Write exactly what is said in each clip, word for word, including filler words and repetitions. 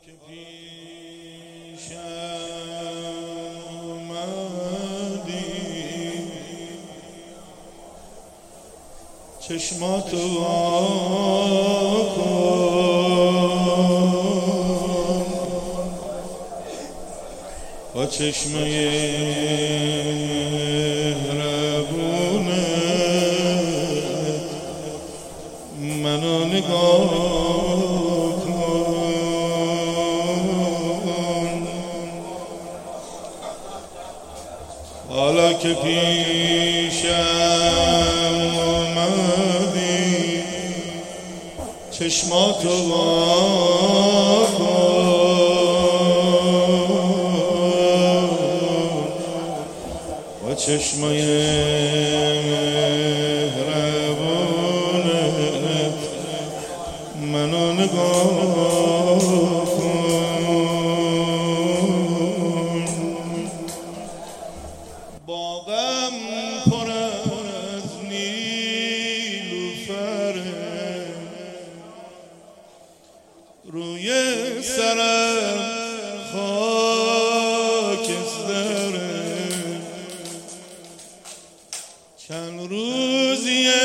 که پیشم آمدی چشماتو وا کن با چشمه مهربونت منو نگاه کن. حالا که پیشم اومدی چشماتو وا کن با چشمای مهربونت منو نگاه کن. باغم پر از نیلوفره روی سرم خاکستره چند روزیه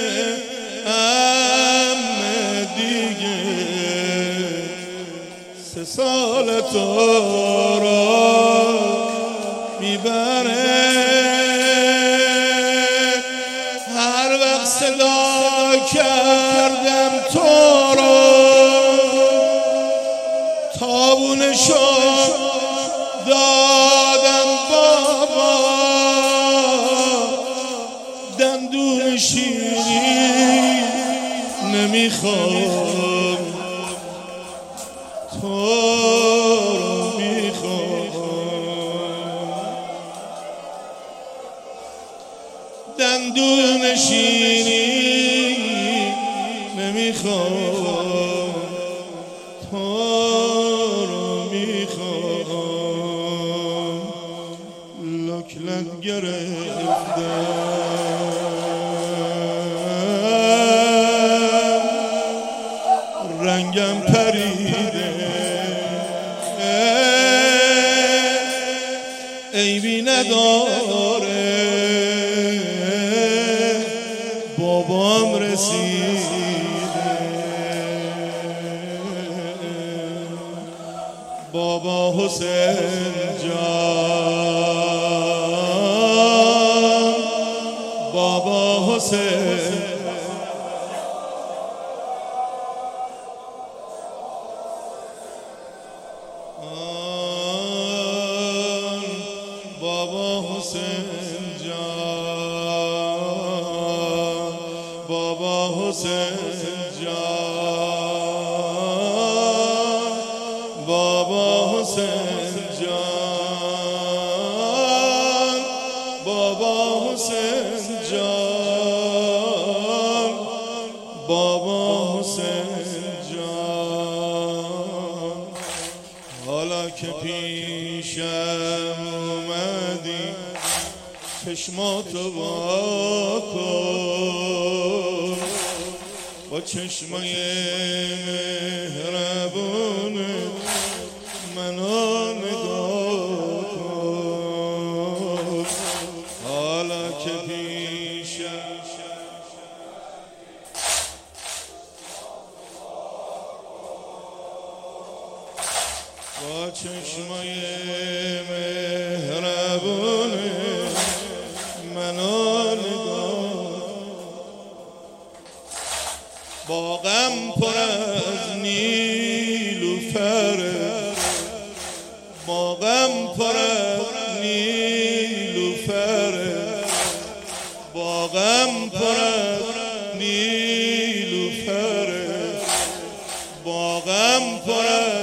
ام دیگه سه سال تو را میبره. هر وقت صدا کردم تو را تابونشو دادم بابا دندون شیرین نمیخوام تو رو میخوام دندون شیرین نمیخوام تو رو میخوام. لکلت گرفتم رنگم پریده عیبی نداره بابام رسیده. بابا حسین جان بابا حسین بابا حسین جان بابا حسین جان بابا حسین جان بابا حسین جان بابا حسین جان. حالا که پیشم اومدی چشماتو وا کن با چشمای مهربونت منو نگاه کن. حالا که پیشم با چشمای مهربونت منو نگاه. باغم پر از نیلوفره باغم پر از نیلوفره باغم پر از نیلوفره باغم پر از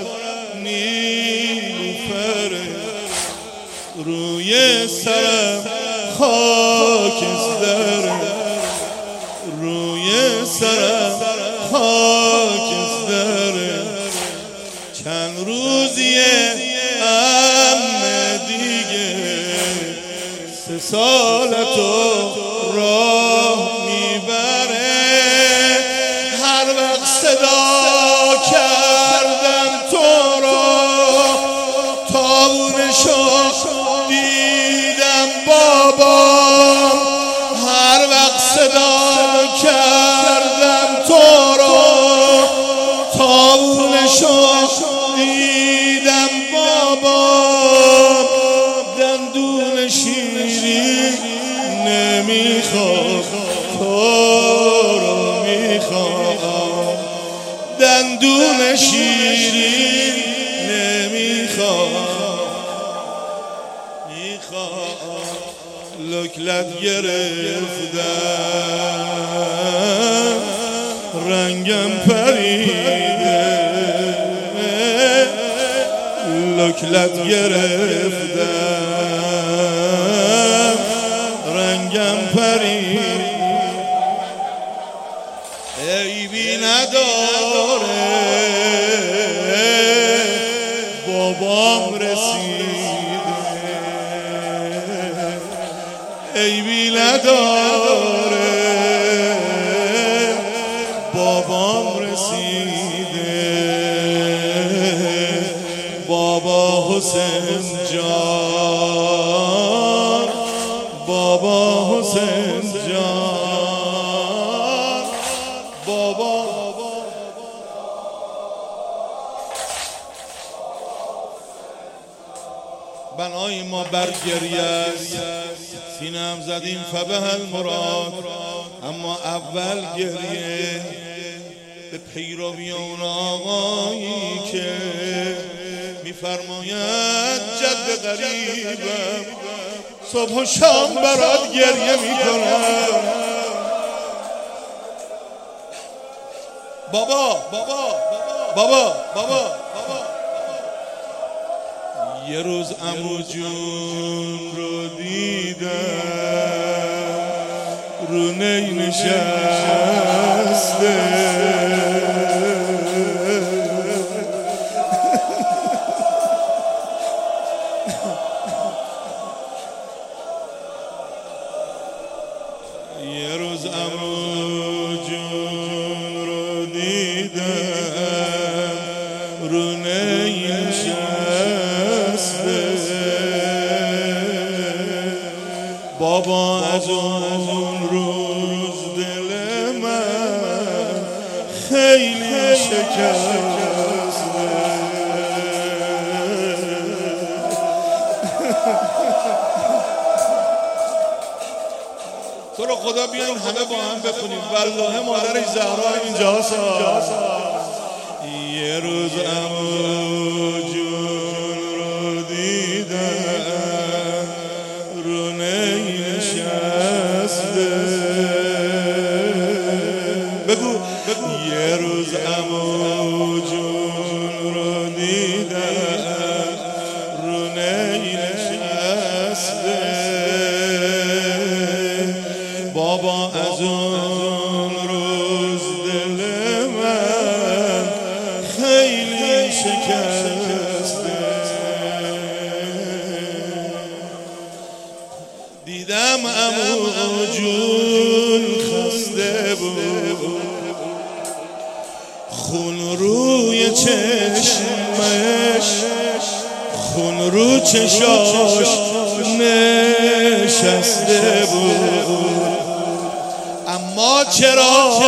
نیلوفره روی سرم خاکستره روی سرم خاکستره چند روزیه ام دیگه سه سال تو راه میبره. هر وقت صدا کردم تو دیدم بابا دندون شیرین نمیخواد تو رو میخواد دندون شیرین نمیخواد میخواد لکلت گرفتم رنگم پریده لکلت گرفتم رنگم پریده عیبی نداره بابام رسیده عیبی نداره بابام رسیده بابا حسین جان بابا حسین جان بابا بنای ما بر گریه است سینه هم زدیم فبه المراد اما اول گریه به پیروی اون آقایی که میفرماید جد غریبم صبح و شام برات گریه میکنم بابا بابا بابا بابا یه روز عمو جون رو دیدم رو نی نشسته یه روز عمو جون رو دیدم رو نی نشسته بابا از اون روز دل من خیلی شکسته تو رو خدا بیاین همه با هم بخونیم والله مادر زهرا اینجا هست یه روز عمو جون رو دیدم رو نی نشسته بگو بگو یه روز عمو جون رو دیدم رو نی نشسته بابا از اون روز دل من خیلی شکسته دیدم عمو جون خسته بود خون روی چشمش خون رو چشاش نشسته بود اما چرا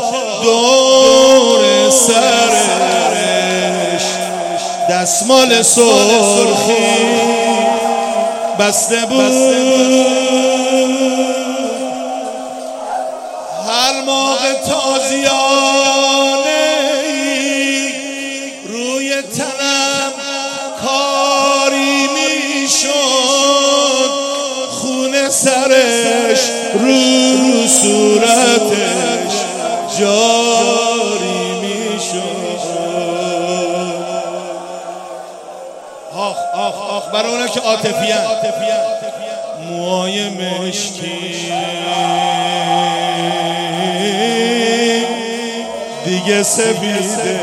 دور سرش دستمال سرخی بسته بود هر موقع تازیانه روی تنم کاری میشد خون سرش رو صورتش جاری میشد آخ آخ آخ برای اونا که عاطفی ان موهای مشکی دیگه سفیده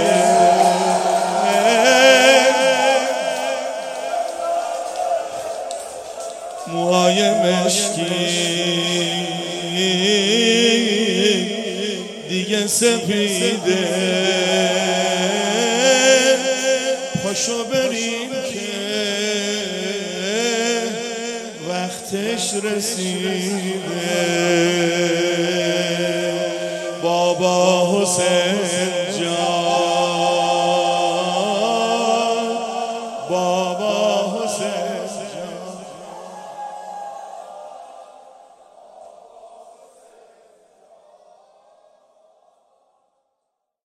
موهای مشکی دیگه سفیده پاشو بریم که وقتش رسیده بابا حسین